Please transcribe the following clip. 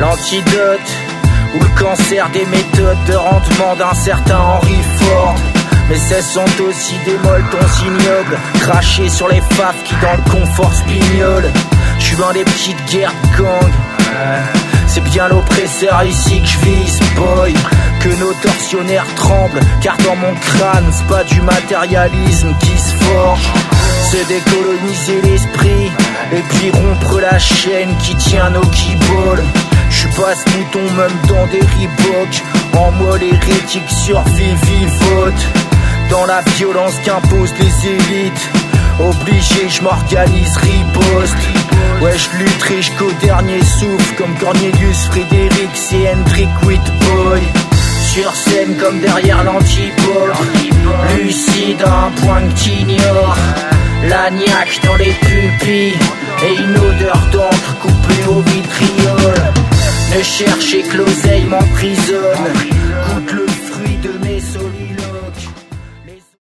l'antidote ou le cancer des méthodes de rendement d'un certain Henry Ford. Mais ce sont aussi des molletons ignobles, crachés sur les faves qui dans le confort spignolent. Je suis dans des petites guerres de gang, c'est bien l'oppresseur ici que je vise, boy. Que nos tortionnaires tremblent, car dans mon crâne c'est pas du matérialisme qui se forge. C'est décoloniser l'esprit, et puis rompre la chaîne qui tient nos guibolles. J'suis pas ce mouton même dans des Reebok, en moelle hérétique survie vivote. Dans la violence qu'imposent les élites, obligé j'm'organise riposte. Ouais j'lutterai jusqu'au dernier souffle, comme Cornelius Fredericks et Hendrik Whitboy. Sur scène comme derrière l'antipode, lucide à un point que t'ignores. L'agnac dans les pupilles et une odeur d'encre coupée au vitriol. Ne cherchez que l'oseille m'emprisonne,